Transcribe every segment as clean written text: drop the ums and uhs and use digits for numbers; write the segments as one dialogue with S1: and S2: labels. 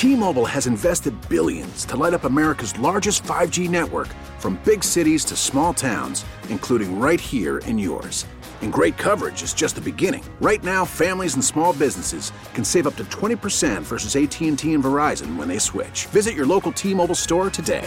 S1: T-Mobile has invested billions to light up America's largest 5G network, from big cities to small towns, including right here in yours. And great coverage is just the beginning. Right now, families and small businesses can save up to 20% versus AT&T and Verizon when they switch. Visit your local T-Mobile store today.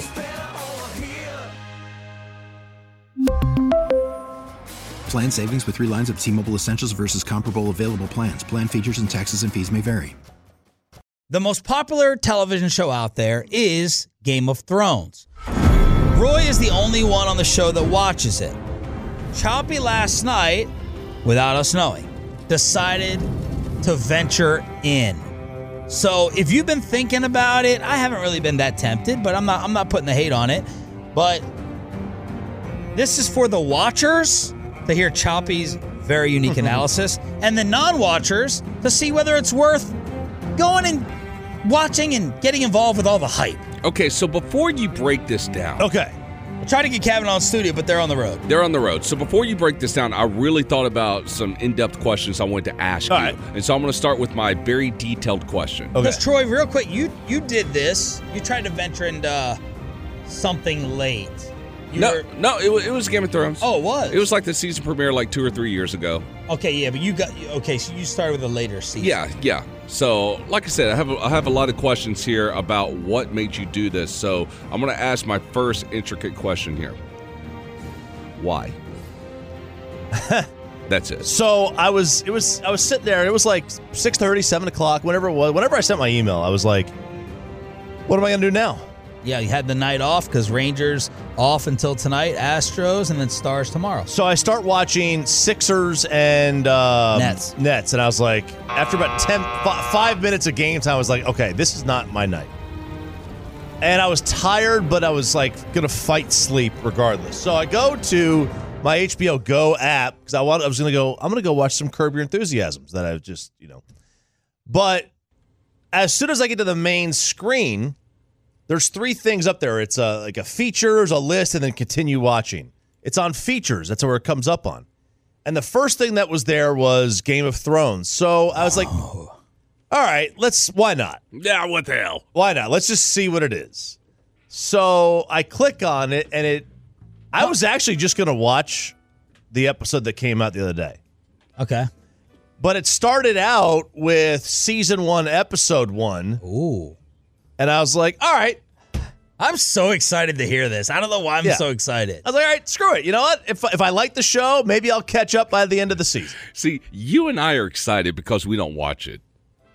S2: Plan savings with 3 lines of T-Mobile Essentials versus comparable available plans. Plan features and taxes and fees may vary.
S3: The most popular television show out there is Game of Thrones. Roy is the only one on the show that watches it. Choppy last night, without us knowing, decided to venture in. So if you've been thinking about it, I haven't really been that tempted, but I'm not putting the hate on it. But this is for the watchers to hear Choppy's very unique analysis, and the non-watchers to see whether it's worth going and watching and getting involved with all the hype.
S4: Okay, so before you break this down.
S3: Okay. I tried to get Kevin on studio, but they're on the road.
S4: They're on the road. So before you break this down, I really thought about some in-depth questions I wanted to ask you.
S3: Right.
S4: And so I'm going to start with my very detailed question.
S3: Because, Troy, real quick, you did this. You tried to venture into something late.
S4: No, it was Game of Thrones.
S3: Oh, it was?
S4: It was like the season premiere like 2 or 3 years ago.
S3: Okay, yeah, but so you started with a later season.
S4: Yeah. So, like I said, I have a lot of questions here about what made you do this. So, I'm going to ask my first intricate question here. Why? That's it.
S5: So I was sitting there, and it was like 6:30, 7 o'clock, whenever it was. Whenever I sent my email, I was like, what am I going to do now?
S3: Yeah, you had the night off because Rangers off until tonight, Astros, and then Stars tomorrow.
S5: So I start watching Sixers and
S3: Nets,
S5: and I was like, after about 5 minutes of game time, I was like, okay, this is not my night. And I was tired, but I was like going to fight sleep regardless. So I go to my HBO Go app because I'm going to go watch some Curb Your Enthusiasms that I just, But as soon as I get to the main screen, there's 3 things up there. It's like a features, a list, and then continue watching. It's on features. That's where it comes up on. And the first thing that was there was Game of Thrones. So I was like, all right, why not?
S4: Yeah, what the hell?
S5: Why not? Let's just see what it is. So I click on it, and I was actually just going to watch the episode that came out the other day.
S3: Okay.
S5: But it started out with season 1, episode 1.
S3: Ooh.
S5: And I was like, all right.
S3: I'm so excited to hear this. I don't know why I'm so excited.
S5: I was like, all right, screw it. You know what? If I like the show, maybe I'll catch up by the end of the season.
S4: See, you and I are excited because we don't watch it.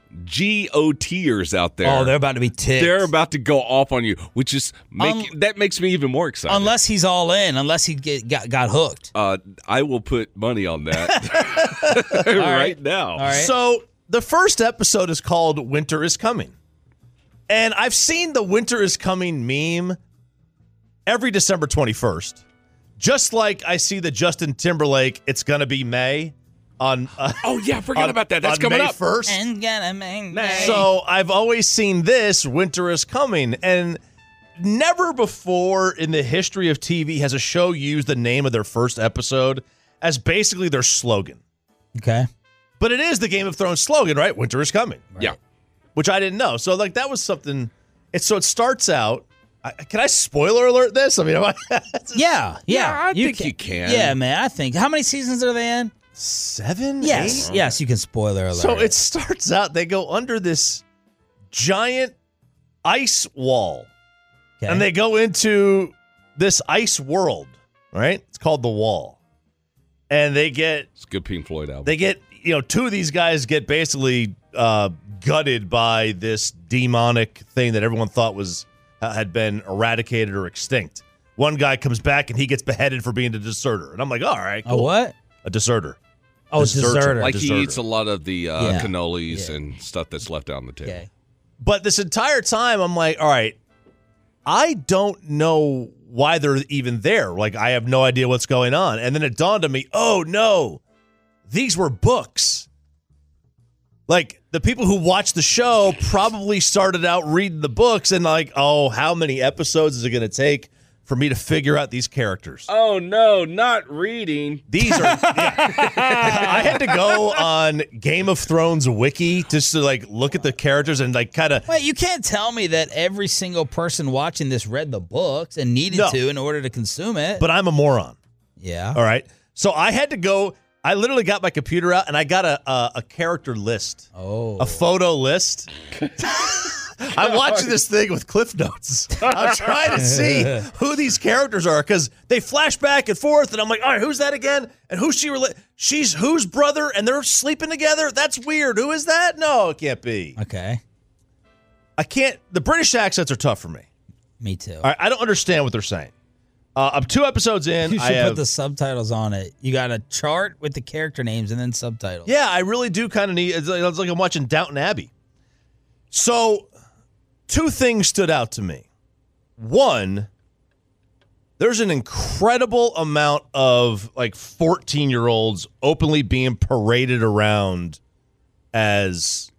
S4: GOTers out there.
S3: Oh, they're about to be ticked.
S4: They're about to go off on you, which is that makes me even more excited.
S3: Unless he's all in, unless he got hooked.
S4: I will put money on that right now.
S3: All right.
S5: So the first episode is called Winter is Coming. And I've seen the Winter is Coming meme every December 21st. Just like I see the Justin Timberlake, it's going to be May on
S4: forget about that. That's coming
S5: May
S4: up
S5: 1st.
S3: And gonna make May.
S5: So I've always seen this, Winter is Coming. And never before in the history of TV has a show used the name of their first episode as basically their slogan.
S3: Okay.
S5: But it is the Game of Thrones slogan, right? Winter is coming.
S4: Right. Yeah.
S5: Which I didn't know. So, that was something. So it starts out. Can I spoiler alert this? I mean,
S3: Yeah,
S4: I think you can.
S3: Yeah, man, I think. How many seasons are they in?
S5: 7?
S3: Yes.
S5: 8?
S3: Yes, you can spoiler alert.
S5: So it starts out, they go under this giant ice wall.
S3: Okay.
S5: And they go into this ice world, right? It's called The Wall. And they get...
S4: It's a good Pink Floyd album.
S5: They get, 2 of these guys get basically... gutted by this demonic thing that everyone thought had been eradicated or extinct. One guy comes back and he gets beheaded for being a deserter. And I'm like, all right, cool.
S3: A what?
S5: A deserter.
S3: Oh, deserter.
S4: Like he eats a lot of the cannolis and stuff that's left out on the table.
S3: Okay.
S5: But this entire time, I'm like, all right, I don't know why they're even there. Like, I have no idea what's going on. And then it dawned on me, oh, no, these were books. Like, the people who watched the show probably started out reading the books and like, oh, how many episodes is it going to take for me to figure out these characters.
S4: Oh, no, not reading.
S5: These are. I had to go on Game of Thrones wiki just to like look at the characters and like kind of.
S3: Wait, you can't tell me that every single person watching this read the books and needed to in order to consume it.
S5: But I'm a moron.
S3: Yeah.
S5: All right. So I had to go. I literally got my computer out and I got a character list.
S3: Oh.
S5: A photo list. I'm watching this thing with Cliff Notes. I'm trying to see who these characters are because they flash back and forth, and I'm like, all right, who's that again? And who's she related? She's whose brother? And they're sleeping together? That's weird. Who is that? No, it can't be.
S3: Okay.
S5: I can't. The British accents are tough for me.
S3: Me too.
S5: All right, I don't understand what they're saying. I'm 2 episodes in.
S3: You should put the subtitles on it. You got a chart with the character names and then subtitles.
S5: Yeah, I really do kind of need. It's like I'm watching Downton Abbey. So. 2 things stood out to me. One, there's an incredible amount of like 14-year-olds openly being paraded around as,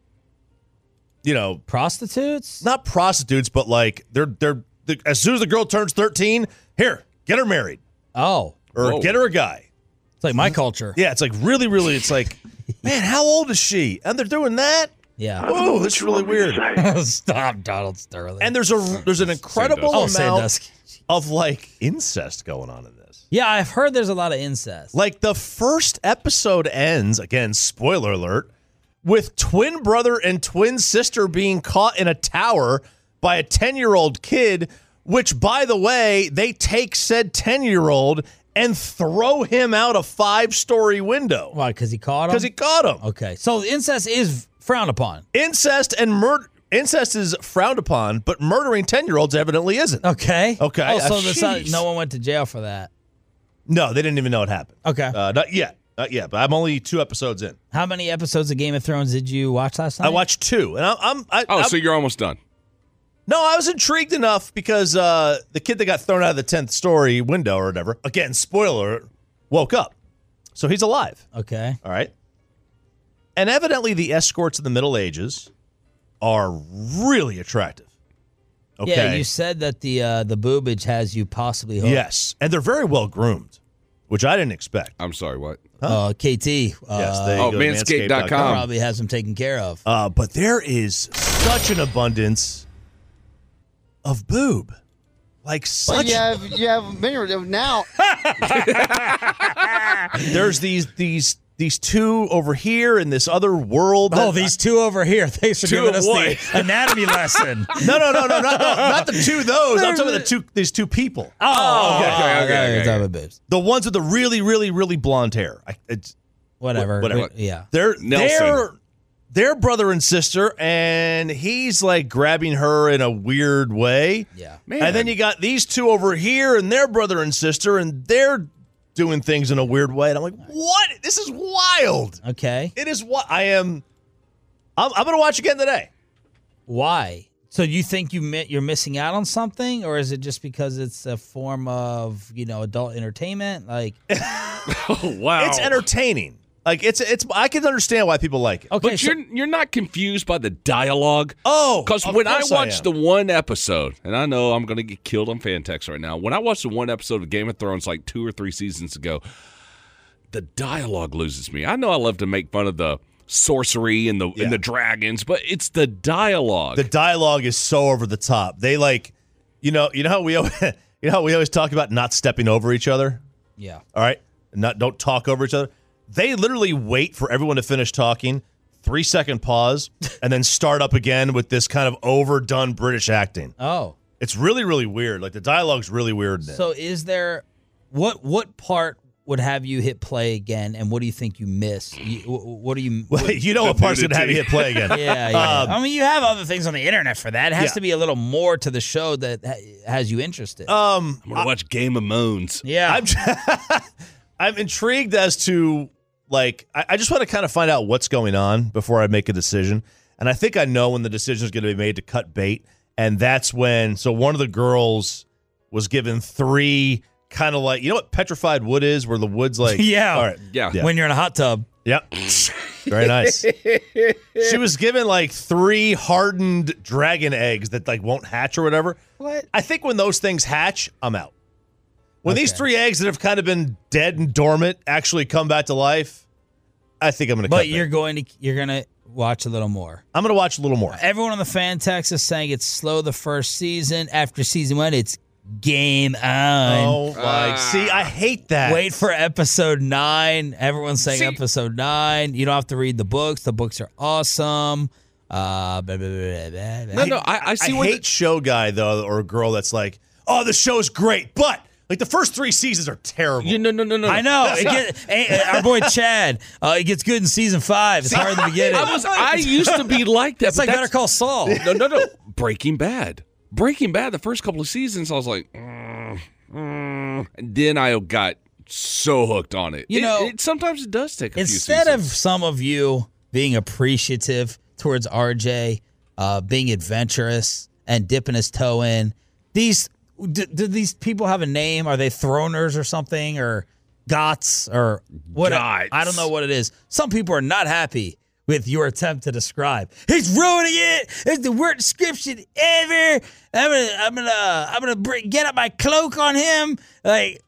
S3: prostitutes?
S5: Not prostitutes, but like they're as soon as the girl turns 13, here, get her married.
S3: Oh.
S5: Or get her a guy.
S3: It's like my culture.
S5: Yeah, it's like really, it's like, man, how old is she? And they're doing that?
S3: Yeah.
S5: Oh, that's really weird.
S3: Stop, Donald Sterling.
S5: And there's an incredible amount of like incest going on in this.
S3: Yeah, I've heard there's a lot of incest.
S5: Like the first episode ends, again, spoiler alert, with twin brother and twin sister being caught in a tower by a 10-year-old kid, which, by the way, they take said 10-year-old and throw him out a 5-story window.
S3: Why, because he caught him?
S5: Because he caught him.
S3: Okay, so incest is frowned upon.
S5: Incest and murder. Incest is frowned upon, but murdering 10-year-olds evidently isn't.
S3: Okay.
S5: Okay.
S3: Oh, so no one went to jail for that.
S5: No, they didn't even know it happened.
S3: Okay.
S5: Not yet. Not yet, but I'm only 2 episodes in.
S3: How many episodes of Game of Thrones did you watch last night?
S5: I watched 2, and
S4: so you're almost done.
S5: No, I was intrigued enough because the kid that got thrown out of the 10th story window or whatever, again, spoiler, woke up. So he's alive.
S3: Okay.
S5: All right. And evidently the escorts in the Middle Ages are really attractive. Okay.
S3: Yeah, you said that the boobage has you possibly hooked.
S5: Yes, and they're very well groomed, which I didn't expect.
S4: I'm sorry, what?
S3: KT.
S5: Yes, there you go.
S4: Manscaped.com.
S3: Probably has them taken care of.
S5: But there is such an abundance of boob. Like such.
S6: Well, you have many now.
S5: There's these 2 over here in this other world.
S3: These 2 over here. Thanks for giving us the anatomy lesson.
S5: No, not the 2 those. I'm talking about these 2 people.
S4: Okay.
S5: The ones with the really, really, really blonde hair.
S3: Whatever.
S5: Yeah. They're brother and sister, and he's like grabbing her in a weird way.
S3: Yeah.
S4: Man.
S5: And then you got these 2 over here, and they're brother and sister, and they're doing things in a weird way. And I'm like, what? This is wild.
S3: Okay.
S5: It is what I'm going to watch again today.
S3: Why? So you think you're missing out on something, or is it just because it's a form of, adult entertainment? Like,
S4: Oh, wow.
S5: It's entertaining. Like it's I can understand why people like it.
S3: okay,
S4: But you're not confused by the dialogue?
S5: Oh,
S4: because when I watched the one episode, and I know I'm going to get killed on fan text right now. When I watched the one episode of Game of Thrones like 2 or 3 seasons ago, the dialogue loses me. I know I love to make fun of the sorcery and the dragons, but it's the dialogue.
S5: The dialogue is so over the top. They like, you know how we always talk about not stepping over each other.
S3: yeah.
S5: All right, don't talk over each other. They literally wait for everyone to finish talking, 3-second pause, and then start up again with this kind of overdone British acting.
S3: Oh.
S5: It's really, really weird. Like the dialogue's really weird.
S3: So is there what part would have you hit play again, and what do you think you miss? What do you?
S5: Well, you know what part's gonna have you hit play again?
S3: Yeah. I mean, you have other things on the internet for that. It has to be a little more to the show that has you interested.
S4: I'm gonna watch Game of Moans.
S3: Yeah.
S5: I'm intrigued as to. Like, I just want to kind of find out what's going on before I make a decision. And I think I know when the decision is going to be made to cut bait. And that's when, so one of the girls was given 3 kind of like, you know what petrified wood is, where the wood's like.
S3: Yeah.
S5: All right.
S4: Yeah.
S5: Yeah.
S3: When you're in a hot tub.
S5: Yep. Very nice. She was given like 3 hardened dragon eggs that like won't hatch or whatever.
S3: What?
S5: I think when those things hatch, I'm out. When these
S3: Okay.
S5: 3 eggs that have kind of been dead and dormant actually come back to life, I think I'm going to cut
S3: But you're
S5: bait.
S3: going to watch a little more.
S5: I'm going to watch a little more.
S3: Everyone on the fan text is saying it's slow the first season. After season 1, it's game on.
S5: Oh, my. See, I hate that.
S3: Wait for episode 9. Everyone's saying
S4: See-
S3: episode 9. You don't have to read the books. The books are awesome. Blah, blah, blah, blah, blah.
S4: No, I see
S5: I
S4: what
S5: hate show guy, though, or a girl that's like, oh, the show's great, but like the first 3 seasons are terrible.
S4: No.
S3: I know. Our boy Chad, it gets good in season 5. It's hard in the beginning.
S4: I used to be like that.
S3: It's
S4: but
S3: like Better
S4: that's-
S3: Call Saul.
S4: No. Breaking Bad. The first couple of seasons, I was like, and then I got so hooked on it.
S3: You know,
S4: sometimes it does take a few
S3: Instead of
S4: seasons.
S3: some of you being appreciative towards RJ, being adventurous and dipping his toe in, do these people have a name? Are they throners or something, or gots or what?
S4: Gots.
S3: I don't know what it is. Some people are not happy with your attempt to describe. He's ruining it. It's the worst description ever. I'm gonna get up my cloak on him. Like,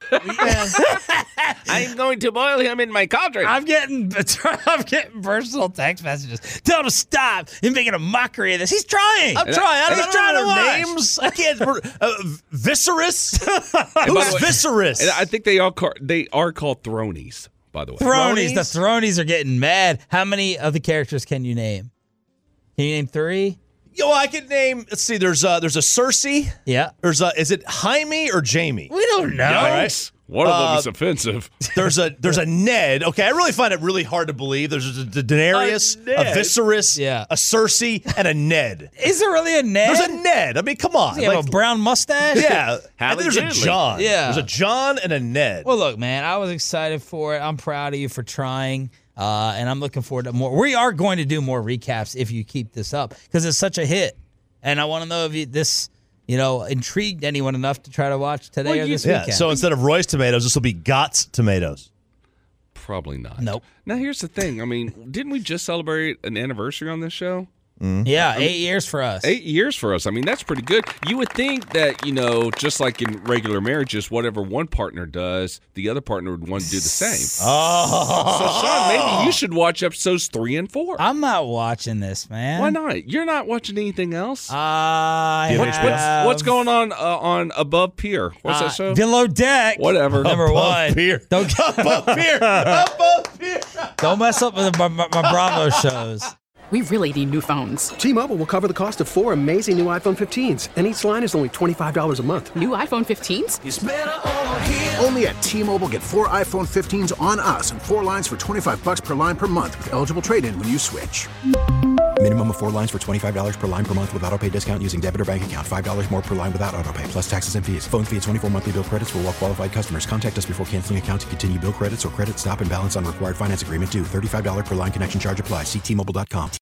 S4: I'm going to boil him in my cauldron.
S3: I'm getting personal text messages. Tell him to stop. He's making a mockery of this. He's trying.
S5: I'm trying. I
S3: He's
S5: don't
S3: trying
S5: know
S3: to
S5: their
S3: watch.
S5: names. I can't. Viserys?
S4: by the
S5: Who's
S4: way-
S5: Viserys?
S4: And I think they are called thronies, by the way.
S3: Thronies. The Thronies are getting mad. How many of the characters can you name? Can you name 3?
S5: Yo, I could name. Let's see. There's a Cersei.
S3: Yeah.
S5: There's a. Is it Jaime or Jamie?
S3: We don't know.
S5: Yeah, right.
S4: One of them is offensive.
S5: There's a Ned. Okay, I really find it really hard to believe. There's a Daenerys, a
S4: Ned?
S5: Viserys,
S3: Yeah.
S5: a Cersei, and a Ned.
S3: Is there really a Ned?
S5: There's a Ned. I mean, come on.
S3: Does he have a brown mustache?
S5: yeah.
S4: Halle
S5: And then there's a
S4: Bailey.
S5: John.
S3: Yeah.
S5: There's a John and a Ned.
S3: Well, look, man, I was excited for it. I'm proud of you for trying, and I'm looking forward to more. We are going to do more recaps if you keep this up because it's such a hit. And I want to know if this, intrigued anyone enough to try to watch today or this
S5: yeah.
S3: weekend.
S5: So instead of Roy's tomatoes, this will be Gott's tomatoes.
S4: Probably not.
S3: Nope.
S4: Now, here's the thing. I mean, didn't we just celebrate an anniversary on this show?
S3: yeah, 8 years for us.
S4: 8 years for us. I mean, that's pretty good. You would think that, just like in regular marriages, whatever one partner does, the other partner would want to do the same.
S5: Oh.
S4: So, Sean, maybe you should watch episodes 3 and 4.
S3: I'm not watching this, man.
S4: Why not? You're not watching anything else?
S3: I
S5: Do you have HBO?
S3: have
S4: What's going on Above Pier? What's that show?
S3: Below Deck.
S4: Whatever.
S3: Number
S5: Above
S3: one.
S5: Pier.
S3: Don't
S5: Above Pier. Above Pier.
S3: don't mess up with my Bravo shows.
S7: We really need new phones.
S8: T-Mobile will cover the cost of 4 amazing new iPhone 15s, and each line is only $25 a month.
S7: New iPhone 15s?
S1: Only at T-Mobile, get 4 iPhone 15s on us and 4 lines for $25 per line per month with eligible trade-in when you switch.
S2: Minimum of 4 lines for $25 per line per month with autopay discount using debit or bank account. $5 more per line without autopay, plus taxes and fees. Phone fee at 24 monthly bill credits for well-qualified customers. Contact us before canceling account to continue bill credits or credit stop and balance on required finance agreement due. $35 per line connection charge applies. See T-Mobile.com.